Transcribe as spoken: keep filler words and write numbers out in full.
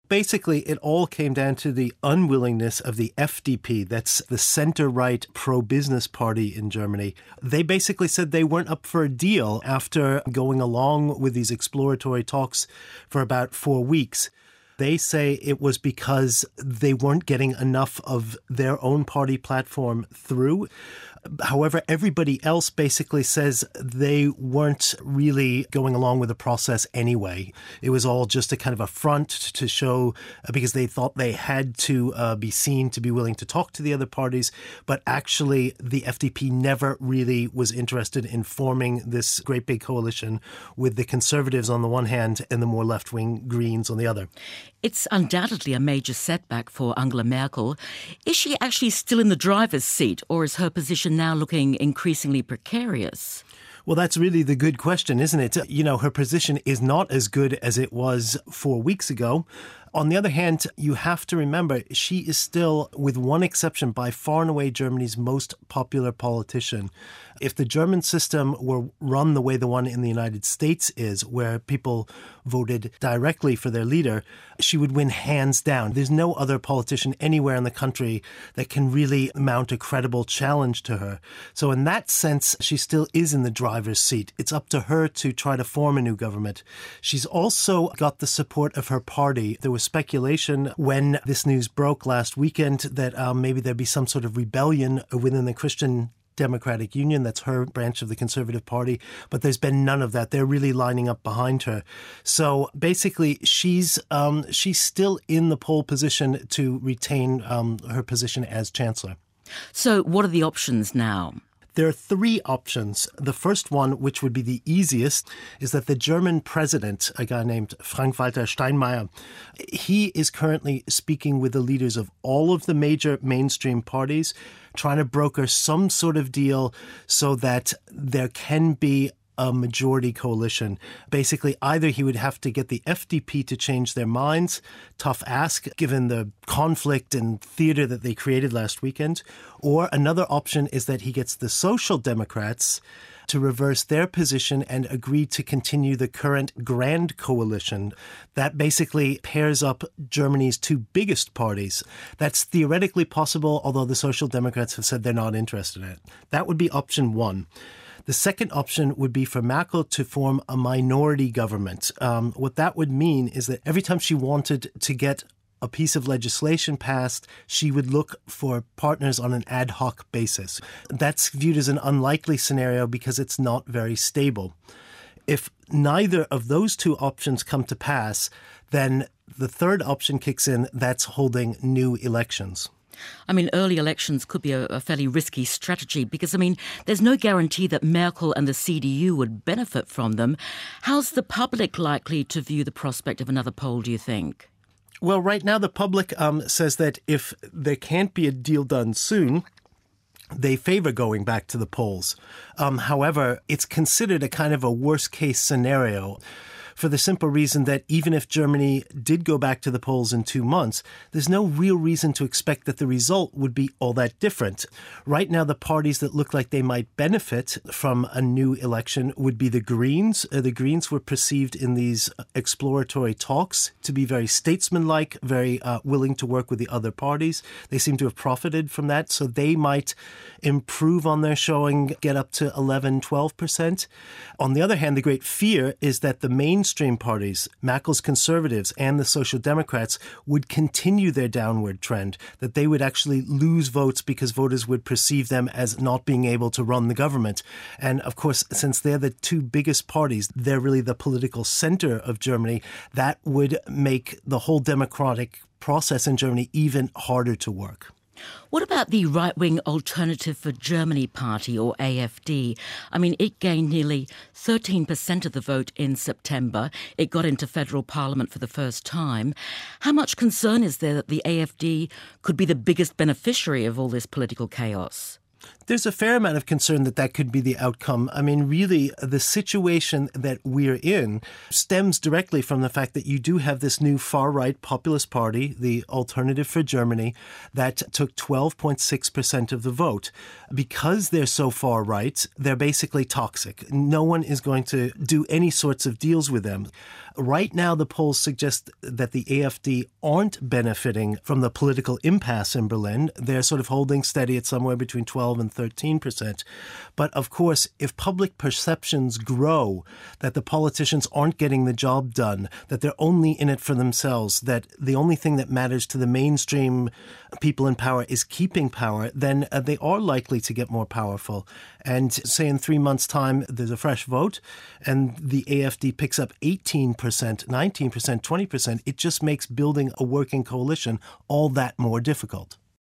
Basically, it all came down to the unwillingness of the F D P, that's the center-right pro-business party in Germany. They basically said they weren't up for a deal after going along with these exploratory talks for about four weeks. They say it was because they weren't getting enough of their own party platform through. However, everybody else basically says they weren't really going along with the process anyway. It was all just a kind of a front to show, because they thought they had to uh, be seen to be willing to talk to the other parties. But actually, the F D P never really was interested in forming this great big coalition with the Conservatives on the one hand and the more left-wing Greens on the other. It's undoubtedly a major setback for Angela Merkel. Is she actually still in the driver's seat, or is her position now looking increasingly precarious? Well, that's really the good question, isn't it? You know, her position is not as good as it was four weeks ago. On the other hand, you have to remember she is still, with one exception, by far and away Germany's most popular politician. If the German system were run the way the one in the United States is, where people voted directly for their leader, she would win hands down. There's no other politician anywhere in the country that can really mount a credible challenge to her. So in that sense, she still is in the driver's seat. It's up to her to try to form a new government. She's also got the support of her party. There was speculation when this news broke last weekend that um, maybe there'd be some sort of rebellion within the Christian Democratic Union, that's her branch of the Conservative Party, but there's been none of that. They're really lining up behind her. So basically, she's um, she's still in the pole position to retain um, her position as Chancellor. So what are the options now? There are three options. The first one, which would be the easiest, is that the German president, a guy named Frank-Walter Steinmeier, he is currently speaking with the leaders of all of the major mainstream parties, trying to broker some sort of deal so that there can be a majority coalition. Basically, either he would have to get the F D P to change their minds, tough ask given the conflict and theater that they created last weekend, or another option is that he gets the Social Democrats to reverse their position and agree to continue the current Grand Coalition. That basically pairs up Germany's two biggest parties. That's theoretically possible, although the Social Democrats have said they're not interested in it. That would be option one. The second option would be for Merkel to form a minority government. Um, what that would mean is that every time she wanted to get a piece of legislation passed, she would look for partners on an ad hoc basis. That's viewed as an unlikely scenario because it's not very stable. If neither of those two options come to pass, then the third option kicks in, that's holding new elections. I mean, early elections could be a, a fairly risky strategy because, I mean, there's no guarantee that Merkel and the C D U would benefit from them. How's the public likely to view the prospect of another poll, do you think? Well, right now the public um, says that if there can't be a deal done soon, they favor going back to the polls. Um, however, it's considered a kind of a worst-case scenario, for the simple reason that even if Germany did go back to the polls in two months, there's no real reason to expect that the result would be all that different. Right now, the parties that look like they might benefit from a new election would be the Greens. Uh, the Greens were perceived in these exploratory talks to be very statesmanlike, very uh, willing to work with the other parties. They seem to have profited from that, so they might improve on their showing, get up to eleven, twelve percent. On the other hand, the great fear is that the mainstream parties, Merkel's Conservatives and the Social Democrats, would continue their downward trend, that they would actually lose votes because voters would perceive them as not being able to run the government. And of course, since they're the two biggest parties, they're really the political center of Germany, that would make the whole democratic process in Germany even harder to work. What about the right-wing Alternative for Germany party, or A F D? I mean, it gained nearly thirteen percent of the vote in September. It got into federal parliament for the first time. How much concern is there that the A F D could be the biggest beneficiary of all this political chaos? There's a fair amount of concern that that could be the outcome. I mean, really, the situation that we're in stems directly from the fact that you do have this new far-right populist party, the Alternative for Germany, that took twelve point six percent of the vote. Because they're so far-right, they're basically toxic. No one is going to do any sorts of deals with them. Right now, the polls suggest that the A F D aren't benefiting from the political impasse in Berlin. They're sort of holding steady at somewhere between twelve and thirteen percent. But of course, if public perceptions grow that the politicians aren't getting the job done, that they're only in it for themselves, that the only thing that matters to the mainstream people in power is keeping power, then uh, they are likely to get more powerful. And say in three months' time, there's a fresh vote, and the A F D picks up eighteen percent, nineteen percent, twenty percent. It just makes building a working coalition all that more difficult.